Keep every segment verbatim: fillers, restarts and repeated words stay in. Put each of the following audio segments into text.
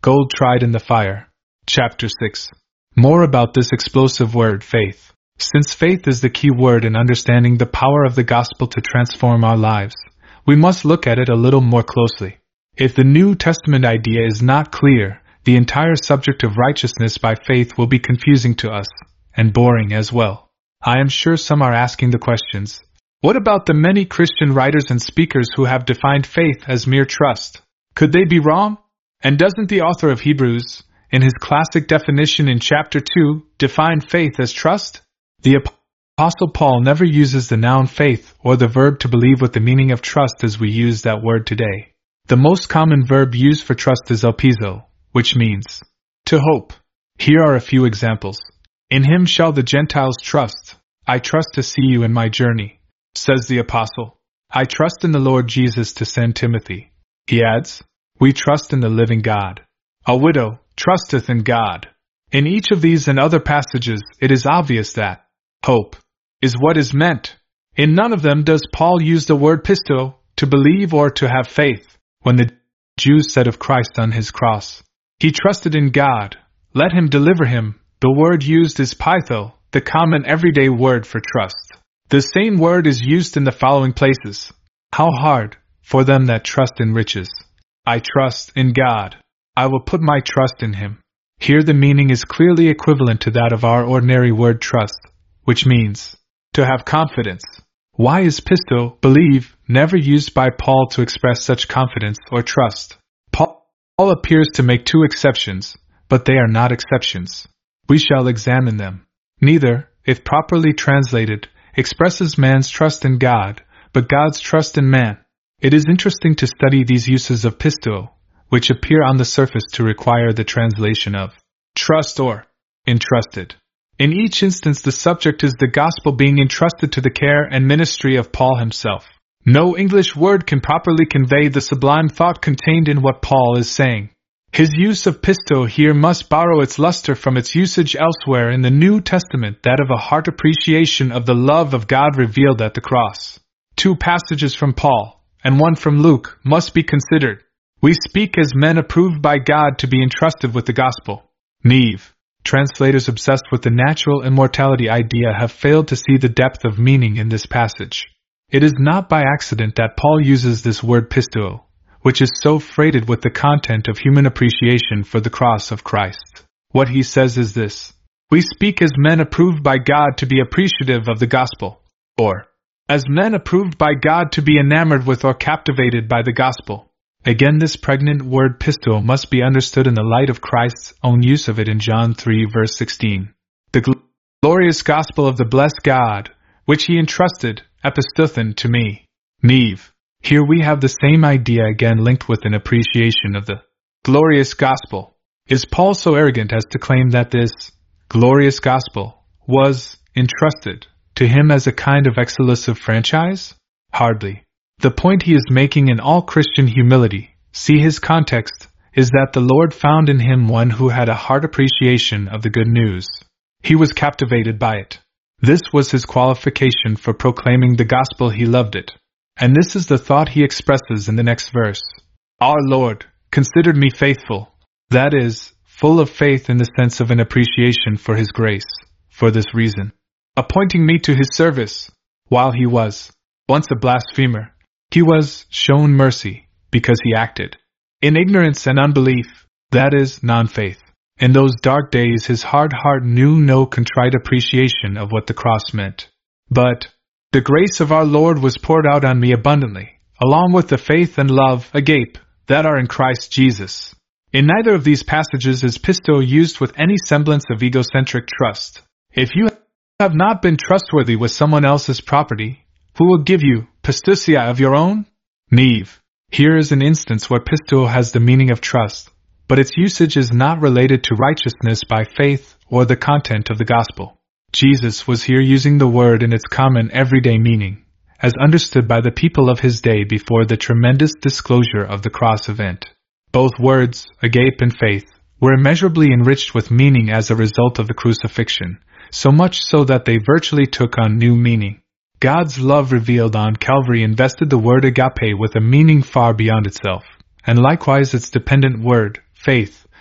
Gold tried in the fire. Chapter six. More about this explosive word, faith. Since faith is the key word in understanding the power of the gospel to transform our lives, we must look at it a little more closely. If the New Testament idea is not clear, the entire subject of righteousness by faith will be confusing to us, and boring as well. I am sure some are asking the questions. What about the many Christian writers and speakers who have defined faith as mere trust? Could they be wrong? And doesn't the author of Hebrews, in his classic definition in chapter two, define faith as trust? The Apostle Paul never uses the noun faith or the verb to believe with the meaning of trust as we use that word today. The most common verb used for trust is elpizo, which means to hope. Here are a few examples. In him shall the Gentiles trust. I trust to see you in my journey, says the apostle. I trust in the Lord Jesus to send Timothy. He adds, we trust in the living God. A widow trusteth in God. In each of these and other passages, it is obvious that hope is what is meant. In none of them does Paul use the word pisto, to believe or to have faith. When the Jews said of Christ on his cross, he trusted in God, let him deliver him, the word used is pytho, the common everyday word for trust. The same word is used in the following places. How hard for them that trust in riches. I trust in God. I will put my trust in him. Here the meaning is clearly equivalent to that of our ordinary word trust, which means to have confidence. Why is pisto, believe, never used by Paul to express such confidence or trust? Paul appears to make two exceptions, but they are not exceptions. We shall examine them. Neither, if properly translated, expresses man's trust in God, but God's trust in man. It is interesting to study these uses of pisto, which appear on the surface to require the translation of trust or entrusted. In each instance, the subject is the gospel being entrusted to the care and ministry of Paul himself. No English word can properly convey the sublime thought contained in what Paul is saying. His use of pisto here must borrow its luster from its usage elsewhere in the New Testament, that of a heart appreciation of the love of God revealed at the cross. Two passages from Paul, and one from Luke, must be considered. We speak as men approved by God to be entrusted with the gospel. Neve. Translators obsessed with the natural immortality idea have failed to see the depth of meaning in this passage. It is not by accident that Paul uses this word pisto, which is so freighted with the content of human appreciation for the cross of Christ. What he says is this: we speak as men approved by God to be appreciative of the gospel, or as men approved by God to be enamored with or captivated by the gospel. Again, this pregnant word pisto must be understood in the light of Christ's own use of it in John three verse sixteen. The gl- glorious gospel of the blessed God, which he entrusted, epistothen, to me. Neve. Here we have the same idea again linked with an appreciation of the glorious gospel. Is Paul so arrogant as to claim that this glorious gospel was entrusted to him as a kind of exclusive franchise? Hardly. The point he is making in all Christian humility, see his context, is that the Lord found in him one who had a heart appreciation of the good news. He was captivated by it. This was his qualification for proclaiming the gospel. He loved it. And this is the thought he expresses in the next verse. Our Lord considered me faithful, that is, full of faith in the sense of an appreciation for his grace, for this reason, appointing me to his service. While he was once a blasphemer, he was shown mercy because he acted in ignorance and unbelief, that is, non-faith. In those dark days his hard heart knew no contrite appreciation of what the cross meant. But the grace of our Lord was poured out on me abundantly, along with the faith and love, agape, that are in Christ Jesus. In neither of these passages is pisto used with any semblance of egocentric trust. If you have not been trustworthy with someone else's property, who will give you pistusia of your own? Neve. Here is an instance where pisto has the meaning of trust, but its usage is not related to righteousness by faith or the content of the gospel. Jesus was here using the word in its common everyday meaning, as understood by the people of his day before the tremendous disclosure of the cross event. Both words, agape and faith, were immeasurably enriched with meaning as a result of the crucifixion, so much so that they virtually took on new meaning. God's love revealed on Calvary invested the word agape with a meaning far beyond itself, and likewise its dependent word, faith,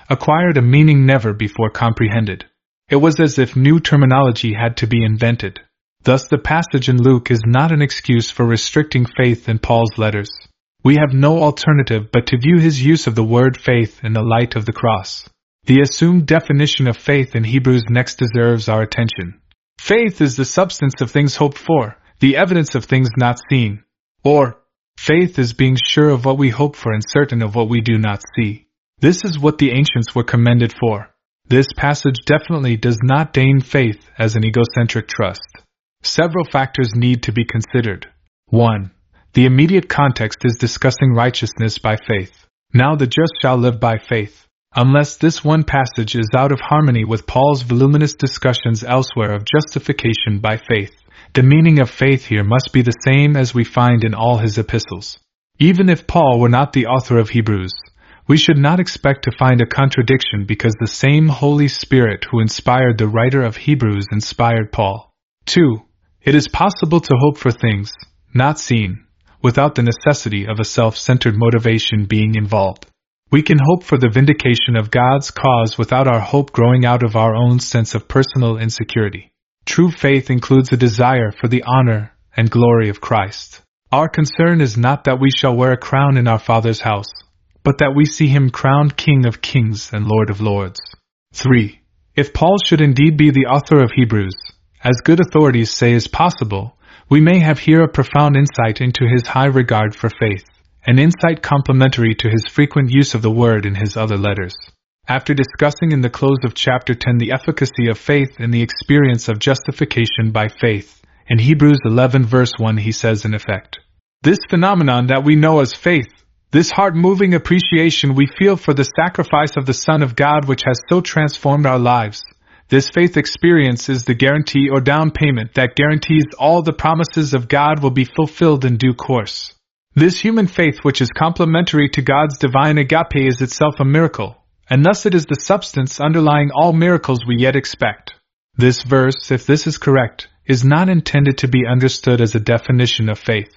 acquired a meaning never before comprehended. It was as if new terminology had to be invented. Thus the passage in Luke is not an excuse for restricting faith in Paul's letters. We have no alternative but to view his use of the word faith in the light of the cross. The assumed definition of faith in Hebrews next deserves our attention. Faith is the substance of things hoped for, the evidence of things not seen. Or, faith is being sure of what we hope for and certain of what we do not see. This is what the ancients were commended for. This passage definitely does not deign faith as an egocentric trust. Several factors need to be considered. one. The immediate context is discussing righteousness by faith. Now the just shall live by faith. Unless this one passage is out of harmony with Paul's voluminous discussions elsewhere of justification by faith, the meaning of faith here must be the same as we find in all his epistles. Even if Paul were not the author of Hebrews, we should not expect to find a contradiction because the same Holy Spirit who inspired the writer of Hebrews inspired Paul. two. It is possible to hope for things not seen, without the necessity of a self-centered motivation being involved. We can hope for the vindication of God's cause without our hope growing out of our own sense of personal insecurity. True faith includes a desire for the honor and glory of Christ. Our concern is not that we shall wear a crown in our Father's house, but that we see him crowned King of kings and Lord of lords. three. If Paul should indeed be the author of Hebrews, as good authorities say is possible, we may have here a profound insight into his high regard for faith, an insight complementary to his frequent use of the word in his other letters. After discussing in the close of chapter ten the efficacy of faith in the experience of justification by faith, in Hebrews eleven verse one he says in effect, "This phenomenon that we know as faith, this heart-moving appreciation we feel for the sacrifice of the Son of God which has so transformed our lives, this faith experience is the guarantee or down payment that guarantees all the promises of God will be fulfilled in due course. This human faith which is complementary to God's divine agape is itself a miracle, and thus it is the substance underlying all miracles we yet expect." This verse, if this is correct, is not intended to be understood as a definition of faith.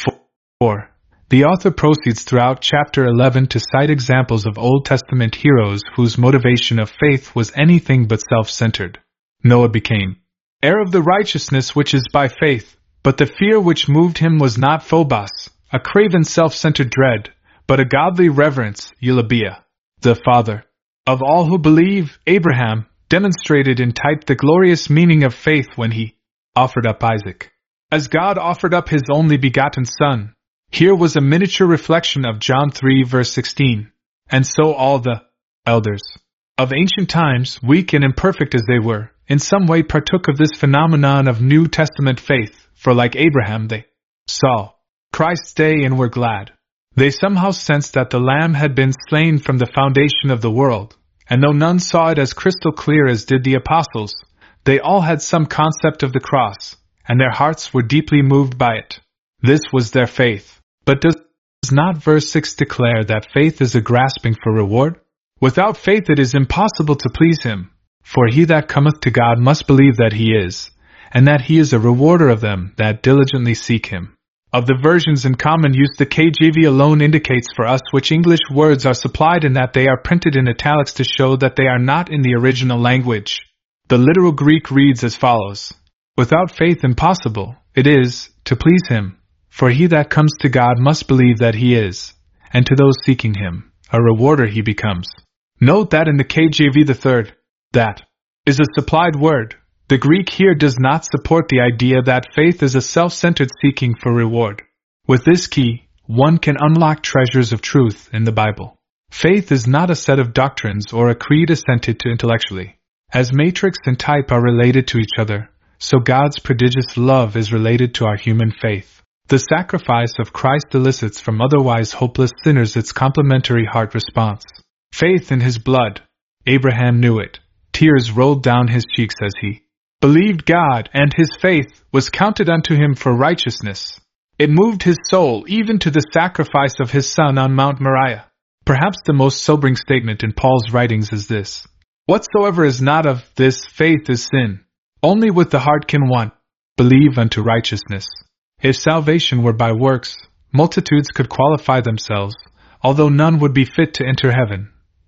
four. The author proceeds throughout chapter eleven to cite examples of Old Testament heroes whose motivation of faith was anything but self-centered. Noah became heir of the righteousness which is by faith, but the fear which moved him was not phobos, a craven self-centered dread, but a godly reverence, Eulobeia. The father of all who believe, Abraham, demonstrated in type the glorious meaning of faith when he offered up Isaac, as God offered up his only begotten son. Here was a miniature reflection of John three verse sixteen. And so all the elders of ancient times, weak and imperfect as they were, in some way partook of this phenomenon of New Testament faith, for like Abraham they saw Christ's day and were glad. They somehow sensed that the Lamb had been slain from the foundation of the world, and though none saw it as crystal clear as did the apostles, they all had some concept of the cross, and their hearts were deeply moved by it. This was their faith. But does not verse six declare that faith is a grasping for reward? Without faith it is impossible to please him, for he that cometh to God must believe that he is, and that he is a rewarder of them that diligently seek him. Of the versions in common use, the K J V alone indicates for us which English words are supplied and that they are printed in italics to show that they are not in the original language. The literal Greek reads as follows: "Without faith impossible it is to please him. For he that comes to God must believe that he is, and to those seeking him, a rewarder he becomes." Note that in the K J V the third, that, is a supplied word. The Greek here does not support the idea that faith is a self-centered seeking for reward. With this key, one can unlock treasures of truth in the Bible. Faith is not a set of doctrines or a creed assented to intellectually. As matrix and type are related to each other, so God's prodigious love is related to our human faith. The sacrifice of Christ elicits from otherwise hopeless sinners its complementary heart response. Faith in his blood. Abraham knew it. Tears rolled down his cheeks as he believed God, and his faith was counted unto him for righteousness. It moved his soul even to the sacrifice of his son on Mount Moriah. Perhaps the most sobering statement in Paul's writings is this: "Whatsoever is not of this faith is sin. Only with the heart can one believe unto righteousness." If salvation were by works, multitudes could qualify themselves, although none would be fit to enter heaven.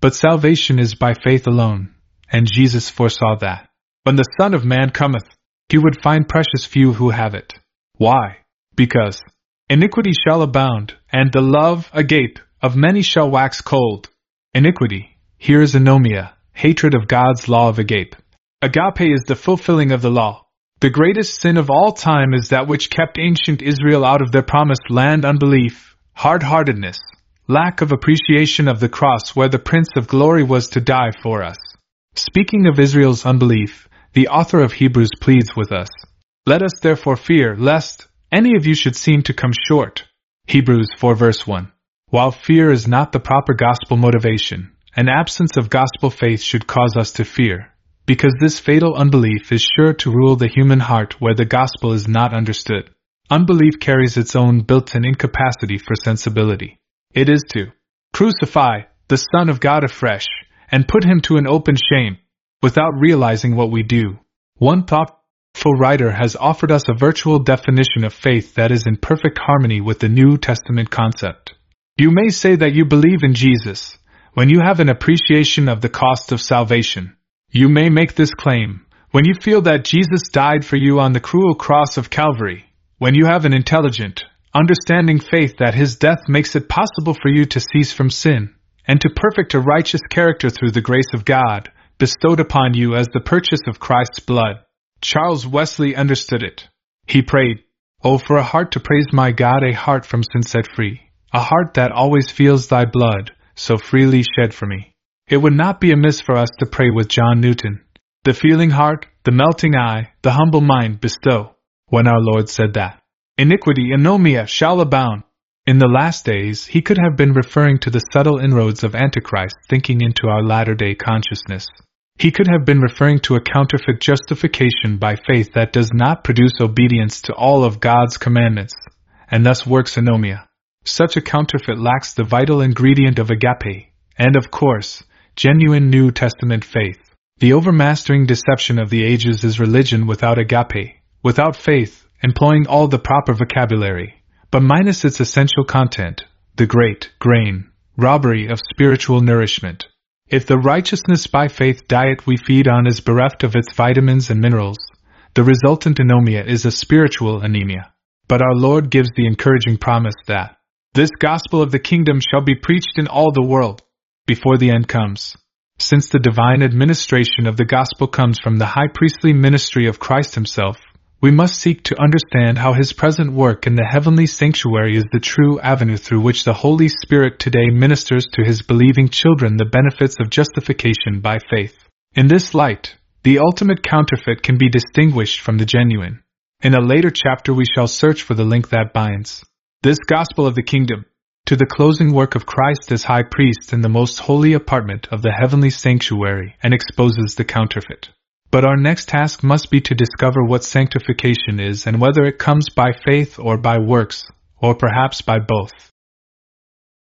But salvation is by faith alone, and Jesus foresaw that, when the Son of Man cometh, he would find precious few who have it. Why? Because iniquity shall abound, and the love, agape, of many shall wax cold. Iniquity, here is anomia, hatred of God's law of agape. Agape is the fulfilling of the law. The greatest sin of all time is that which kept ancient Israel out of their promised land: unbelief, hard-heartedness, lack of appreciation of the cross where the Prince of Glory was to die for us. Speaking of Israel's unbelief, the author of Hebrews pleads with us, "Let us therefore fear, lest any of you should seem to come short." Hebrews four verse one. While fear is not the proper gospel motivation, an absence of gospel faith should cause us to fear, because this fatal unbelief is sure to rule the human heart where the gospel is not understood. Unbelief carries its own built-in incapacity for sensibility. It is to crucify the Son of God afresh, and put him to an open shame, without realizing what we do. One thoughtful writer has offered us a virtual definition of faith that is in perfect harmony with the New Testament concept. You may say that you believe in Jesus, when you have an appreciation of the cost of salvation. You may make this claim, when you feel that Jesus died for you on the cruel cross of Calvary, when you have an intelligent, understanding faith that his death makes it possible for you to cease from sin, and to perfect a righteous character through the grace of God, bestowed upon you as the purchase of Christ's blood. Charles Wesley understood it. He prayed, "Oh, for a heart to praise my God, a heart from sin set free, a heart that always feels thy blood, so freely shed for me." It would not be amiss for us to pray with John Newton, "The feeling heart, the melting eye, the humble mind bestow," when our Lord said that iniquity, anomia, shall abound. In the last days, he could have been referring to the subtle inroads of Antichrist thinking into our latter-day consciousness. He could have been referring to a counterfeit justification by faith that does not produce obedience to all of God's commandments, and thus works anomia. Such a counterfeit lacks the vital ingredient of agape, and of course, genuine New Testament faith. The overmastering deception of the ages is religion without agape, without faith, employing all the proper vocabulary, but minus its essential content, the great grain robbery of spiritual nourishment. If the righteousness by faith diet we feed on is bereft of its vitamins and minerals, the resultant anomia is a spiritual anemia. But our Lord gives the encouraging promise that this gospel of the kingdom shall be preached in all the world before the end comes. Since the divine administration of the gospel comes from the high priestly ministry of Christ himself, we must seek to understand how his present work in the heavenly sanctuary is the true avenue through which the Holy Spirit today ministers to his believing children the benefits of justification by faith. In this light, the ultimate counterfeit can be distinguished from the genuine. In a later chapter we shall search for the link that binds this gospel of the kingdom to the closing work of Christ as high priest in the most holy apartment of the heavenly sanctuary and exposes the counterfeit. But our next task must be to discover what sanctification is and whether it comes by faith or by works, or perhaps by both.